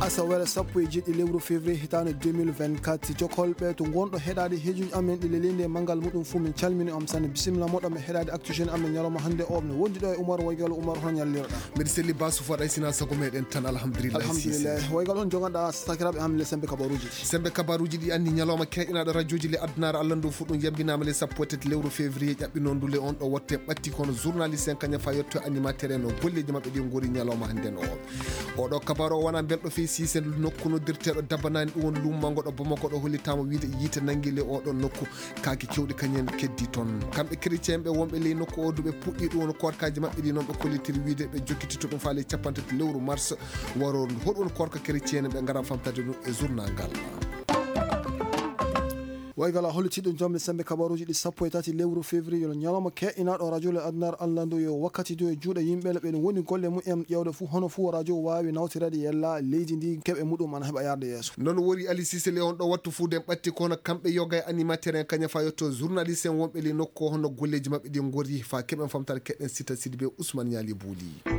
asawere sappo e jeɗɗi lewru février hitande 2024 jokolɓe to gonɗo heɗade hejuji amen ɗi lelinde manggal muɗum fuu min calmini om sanne bisimilla moɗon ɓe heɗade actu jeune amen ñalawma hannde o ne wondi ɗo e Oumar Waygal. Oumar hono ñallirɗa? mbiɗa selli basu faɗa sina sago meɗen tan alhamdulillah Waygal on joganɗa sakiraɓe am le sembe kabaruji ɗi anni ñalawma keƴinaɗo radioji le addunare Allah ndu fuɗɗum yambinama le sappo e tati lewru février ƴaɓɓinondule on ɗo wotte ɓatti kono journaliste en kañum fa yetto animateur en o golleji mabɓe ɗi gori ñalawma hannden oɗo kabaru o wona belɗo fi sise nokku noddirteɗo dabbanani ɗum won lummango ɗo Bamako ɗo hollitama wiide yiite nanguile oɗon nokku kaake kewɗi kañen keddi toon kamɓe chrétien ɓe wonɓe ley nokku o duɓe puɗɗi ɗum won korkaji mabɓe ɗi noon ɓe kollitiri wiide ɓe jokkitito ɗum faale 50 lewru mars waroru hoɗum korka chrétien ɓe gara famtade ɗum e journal ngal. Waygala hollitiɗum jamde sembe kabaruji ɗi sappo e tati lewru février no ñalawma keɗinaɗo radio le adunar Allah ndu yo wakkati du e juuɗe yimɓeɓe ɓe woni golle mumen ƴewde fuu hono fuu radio wawi nawtirade yella leydi ndi keɓe muɗum ana heeɓa yarde yeeso. noon wori Ali Cissé le on ɗo wattu fuude ɓatti kono kamɓe yoga e animateur en kañum fa yetto journaliste en wonɓe le nokku hono golleji mabɓe ɗi gori fa keɓen famtare keɗen Sita Sidibé Ousmane Niali Bouli.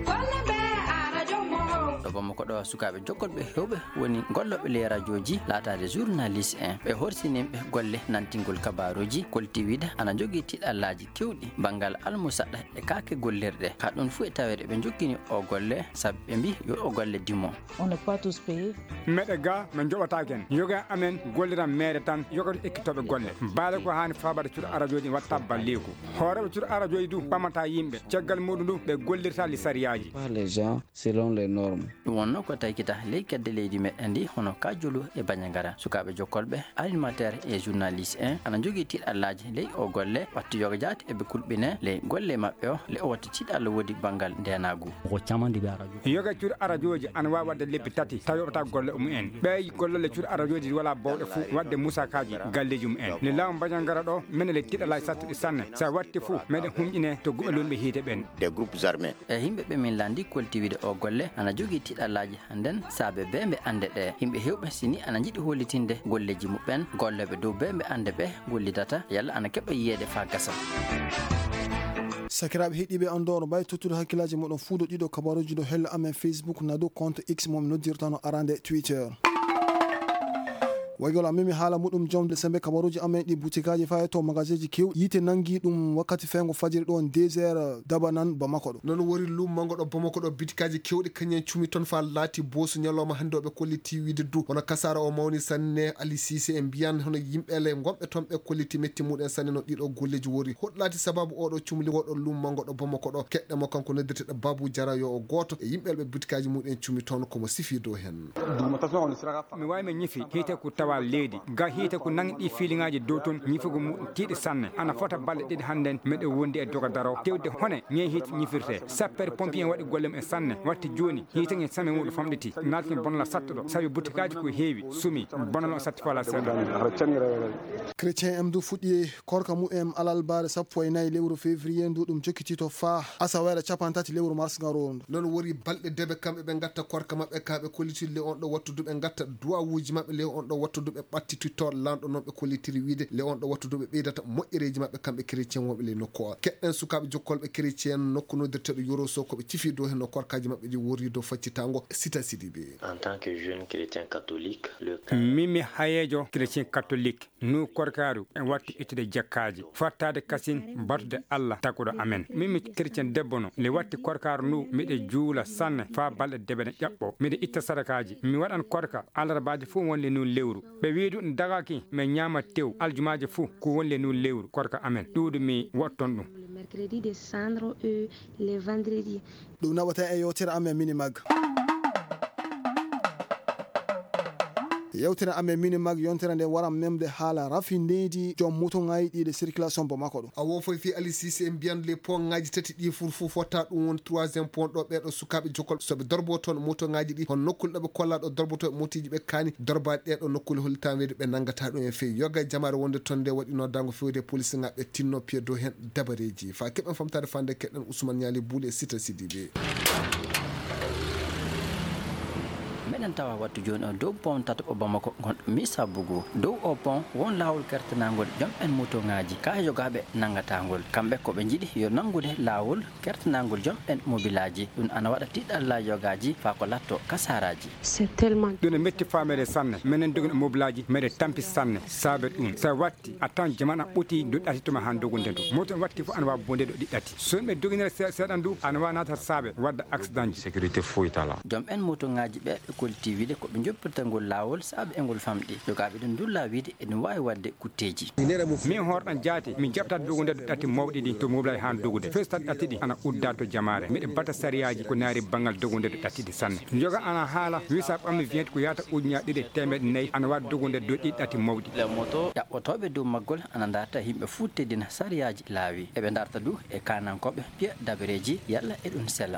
ɗo Bamako ɗo sukaɓe jokkolɓe hewɓe woni golloɓe le radioji laatade journaliste en ɓe hortinimɓe golle nantingol kabaruji koltiwide ana jogui tiɗallaji kewɗi banggal almusaɗɗa e kake gollirɗe ha ɗum fuu e tawede ɓe jokkini o golle saabu ɓe mbi yo o golle dimo. On n'est pas tous payés. meɗe ga min joɓataken yoga amen golliran mere tan yogata ekkitoɓe golle mbaɗa ko hani fabade cuuɗo radioji watta balleku hooreɓe cuuɗo radioji du ɓamata yimɓe caggal muɗum du ɓe gollirta lissariyaji Pas les gens selon les normes. ɗum wonno ko taykita ley kedde leydi meɗen ndi hono kajulu e bañagara sukaɓe jokkolɓe animateur et journaliste en ana jogui tiɗallaji ley o golle wattu yoga jaati eɓe kulɓine ley golle mabɓe o ley o wattu tiɗalla woodi banggal ndenagu ko camandiɓe a radio yoga cuuɗo radioji ana wawi wadde lebbi tati taw yoɓata golle mumen ɓe gollole cuuɗo radioji wala bawɗe fou wadde musakaji galleji mumen ne laamu bañagara ɗo minen le tiɗallaji sattuɗi sanne sa watti fou meɗen humƴine to guɓelunɓe hiite ɓen des groupes armés e yimɓeɓe min landi koltiwide o golle ana jogui tiɗallaji hannden saabe be ɓe ande ɗe yimɓe hewɓe sini ana jiiɗi hollitinde golleji muɓɓen golleɓe dow be ɓe ande ɓe gollidata yalla ana keɓa yiyede fa gasa. sakiraɓe heeɗiɓe andoro mbawi tottude hakkillaji moɗon fuuɗo ɗiɗo kabaruji ɗo hella amen Facebook na dow compte X momi noddirta no arande Twitter. Waygala mimi haala muɗum jomde sembe kabaruji amen ɗi boutikaji fa to magasin ji kew yite nangi ɗum wakkati fengo fajiri ɗon 2h dabanan Bamako ɗo noon wori lummango ɗo Bamako ɗo bitikaji kewɗi kañen cumi toon fa laati boosu ñalawma hannde oɓe kolliti wiide du hono kasara o mawni sanne Ali Cissé en mbiyan hono yimɓele gonɓe toon ɓe kolliti metti muɗen sanne no ɗiɗo golleji wori hoɗlati sababu oɗo cumli woɗo lummango ɗo Bamako ɗo keɗɗemo kanko noddirteɗo Babou Diara yo o goto e yimɓelɓe bitikaji muɗen cumi toon komo sifi dow hen. mi wawi min ñifi hiite ko tawa leydi ga hiite ko nangiɗi filingaji dow toon ñifugo muɗum tiiɗi sanne ana fota balɗe ɗiɗi hannden meɗe wondi e doga daro tewde hone ñe hiite ñifirte sapere pompier en waɗi gollem e sanne watti joni hiite en same muɗum famɗiti natkin bonala sattuɗo sawi boutikaji ko heewi sumi bonala o satti fala seeɗa. chrétien em du fuɗɗi korka mumen alalbare sappo e nayyi lewru février ndu ɗum jokkitito fa asawere 50 lewru mars garoru noon wori balɗe deɓe kamɓe ɓe gatta korka mabɓe kaɓe kollitille on ɗo wattu duɓe gatta duwawuji mabɓe le on ɗo wattu duɓe ɓattititto lanɗo noon ɓe kollitiri wiide le on ɗo wattu duɓe ɓeydata moƴƴereji mabɓe kamɓe chrétien wonɓe le nokku o keɗɗen sukaɓe jokkolɓe chrétien nokku noddirteɗo Yoro Sow koɓe cifi dow hen no korkaji mabɓe ɗi wori dow faccitango Sita Sidibé. En tant que jeune chrétien catholique mimi hayejo chrétien catholique nu korkaru en watti ittude jakkaji fattade kasin batude Allah takuɗo amen mimi chrétien debbo no le watti korkaru nu miɗe juula sanne fa balɗe deɓe ne ƴaɓɓo miɗe itta sadakaji mi waɗan korka alarbaji fo wonle nu lewru ɓe wiidu ɗum dagaki min ñama tew aljumaji fou ko wonle nu lewru korka amen ɗuuɗu mi watton ɗum mercredi de cendre le vendredi ɗum naɓata e yewtere amen mini mag yewtere amen mini mag yontere nde waran memde haala rafindeji joom motoŋaji ɗiɗe circulation Bamako ɗo a wofoy fi Ali Cissé en mbiyan les pontŋaji tati ɗi fuu fotta ɗum won 3e point ɗo ɓeɗo sukaɓe jokkol soɓe dorbo toon motoŋaji ɗi hon nokkule ɗoɓe kollaɗo dorboto motiji ɓe kaani dorbaɗe ɗeɗo nokkule hollitawede ɓe nangata ɗum e fewi yoga e jamare wonde toon nde waɗi noddago fewde police ŋaɓe tinno pied dow hen dabareji fa keɓen famtade fande keɗɗen Ousmane Niali Bouli e Sita Sidibé. meɗen tawa wattu joni o dow pont tata o Bamako gonɗo Missa Bougou dow o pont won lawol kertanagol jom en moto ngaji ka jogaɓe nangatagol kamɓe koɓe jiiɗi yo nangude lawol kertanagol jom en mobilaji ɗum ana waɗa tiɗalla yogaji fa ko latto kasaraji. C'est tellement ɗum metti famere sanne minen dogun mobilaji meɗe tampi sanne saabe ɗum sa watti a tan jamana ɓoti do ɗatituma han dogunde ndu moto watti fof ana wawa bonde ɗo ɗiɗɗati so yimɓe doginere seeɗan du ana wawa nata saabe wadda accident ji sécurité foytala jom en moto ngaji ɓe kolti wiide koɓe joppirta ngol lawol saabe e ngol famɗi jogaɓe ɗum dulla wiide eɗum wawi wadde kutteji. min horɗan jaati min jaɓtat dogunde ɗo ɗatti mawɗi ɗi to mobilaji han dogude festat ɗatti ɗi ana udda to jamare miɗe bata sariyaji ko naari banggal dogunde ɗo ɗatti ɗi sanne joga ana haala wisa ɓammi wiyete ko yata ujuña ɗiɗi temeɗe nayyi ana wawi dogunde do ɗiɗɗati mawɗi moto ƴaɓɓotoɓe dow maggol ana darta yimɓe fu teddina sariyaji laawi eɓe darta du e kanankoɓe piya dabareji yalla e ɗum sella.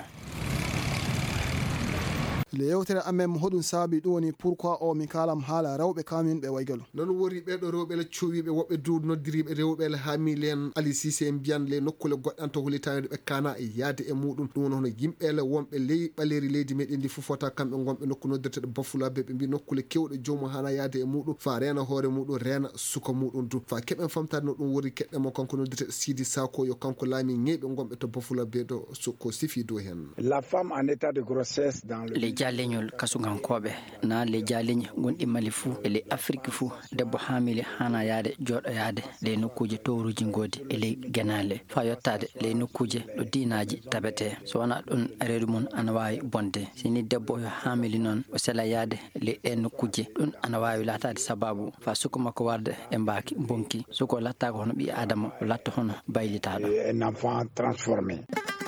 le yewtere amen hoɗum saabi ɗum woni pourquoi o mi kalam haala rewɓe kamin ɓe waygalo non wori ɓeɗo rewɓe le cowiɓe woɓɓe du noddiriɓe rewɓe le haamile en Ali Cissé en mbiyan le nokkule goɗɗan to hulitande ɓe kana e yaade e muɗum ɗum woni hono yimɓele wonɓe ley ɓaleri leydi meɗen ndi fofota kamɓe gonɓe nokku noddeteɗo bafulaɓe ɓe mbi nokkule kewɗe jomum hana yaade e muɗum fa rena hoore muɗum rena suka muɗum du fa keɓen famtade no ɗum wori keɗɗemo kanko noddeteɗo Sidi Sako yo kanko laami ñeyɓe gonɓe to bafulaɓe ɗo ko sifi dow hen. La femme en état de grossesse dans le leñol kasugankoɓe na le jaleñi gonɗi Mali fuu e le Afrique fuu debbo hamile hana yaade joɗoyade le nokkuje towruji godi e ley genale fa yettade le nokkuje ɗo dinaji tabete so wona ɗon reedu mum ana wawi bonde sini debbo yo hamili noon o sela yaade le ɗe nokkuje ɗum ana wawi latade sababu fa suka makko warde e mbaki bonki suko lattako hono ɓi adama o latta hono baylitaɗo un enfant transformé.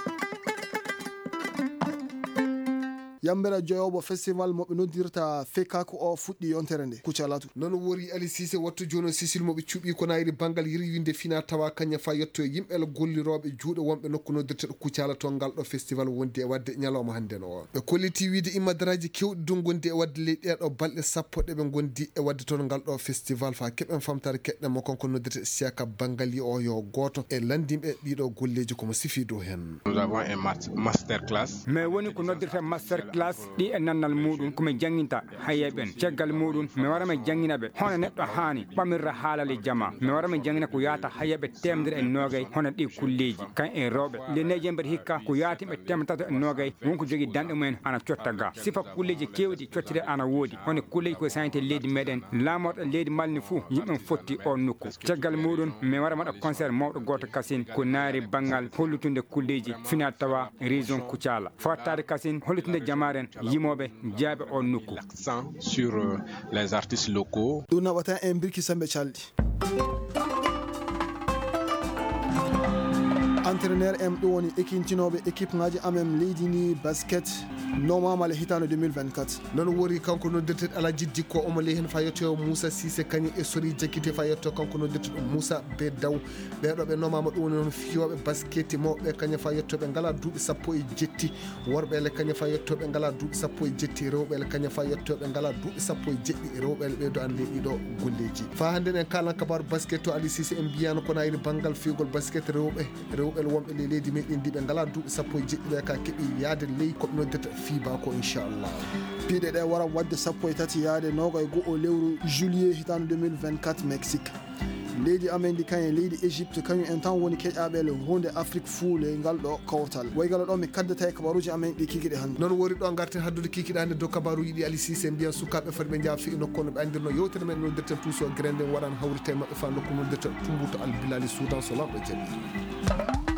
yambere joyobo festival moɓe noddirta fekako o fuɗɗi yontere nde kucalatu non wori Ali Cissé wattu joni sisil moɓe cuuɓi ko nayri banggal yirwinde fina tawa kaña fa yetto yimɓele golliroɓe juuɗe wonɓe nokku noddirteɗo kucala to ngal ɗo festival wondi e wadde ñalawma hande no ɓe kolliti wiide imadaraji kewɗi du gondi e wadde ley ɗeɗo balɗe sappo ɗeɓe gondi e wadde toon ngal ɗo festival fa keɓen famtare keɗɗemo konko noddirteɗo Siaka Bangali o yo goto e landimɓe ɗiɗo golleji komo sifi dow hen. Nous avons un master class mais woni ko noddirta master classe ɗi e nannal muɗum komi janginta hayyeɓen caggal muɗum mi wara mi jangina ɓe hono neɗɗo hani ɓamirra haalale jama mi wara mi jangina ko yata hayyeɓe temedere e nogay hono ɗi kulleji kan e rewɓe nde neje mbeɗa hikka ko yatiɓe temedere e nogay wonko jogui danɗe mumen ana cotta ga sifa kulleji kewɗi cottire ana woodi hono kulleji koye sañte leydi meɗen lamorɗo leydi malni fou yimɓe fotti o nokku caggal muɗum mi wara waɗa concert mawɗo goto Kassine ko naari banggal hollutude kulleji fina tawa région Koutiala fottade Kassine hollutude jamaren yimoɓe jaaɓe on nokku l'accent sur les artistes locaux ɗum naɓata en birki samɓe calɗi entraîneur em ɗum woni ekintinoɓe équipe ngaji amen leydi ni basket nomamale hitande 2024 non wori kanko noddirteɗo Alaji Dikko omo ley hen fa yettoyo Moussa Cissé kañum e sori jakkite fa yetto kanko noddirteɗo Moussa be daw ɓeɗo ɓe nomama ɗum woni noon fiyoɓe basket mawɓe kañum fa yettoɓe ngala duuɓi sappo e jetti worɓele kañum fa yettoɓe ngala duuɓi sappo e jetti rewɓele kañum fa yettoɓe ngala duuɓi sappo e jeɗɗi rewɓele ɓeɗo an ley ɗiɗo golleji fa hande en kalan kabaru basket to Ali Cissé en mbiyano ko nayri banggal fiyogol basket rewɓe wonɓe ley leydi meɗen ndi ɓe ngala duuɓi sappo e jeɗɗi ɓe ka keeɓi yaade ley koɓe noddata fiba ko inchallah piiɗe ɗe wara wadde sappo e tati yaade noga e go'o lewru juillet hitande 2024 Mexique leydi amen ndi kañum leydi Égypte kañum en tan woni keƴaɓele hunde Afrique fuu le ngal ɗo kawtal waygalo ɗo mi kaddata e kabaruji amen ɗi kikiɗe hannde noon wori ɗo garten haddude kikiɗe hannde dow kabaruji ɗi Ali Cissé mbiyan sukaɓe foti ɓe jaa fi nokku no ɓe andirno yewtere men noddirten tous o grende waɗan hawrite mabɓe fa nokku noddirten Tumbuto Al Bilali Soudan so lamɗo jaɓi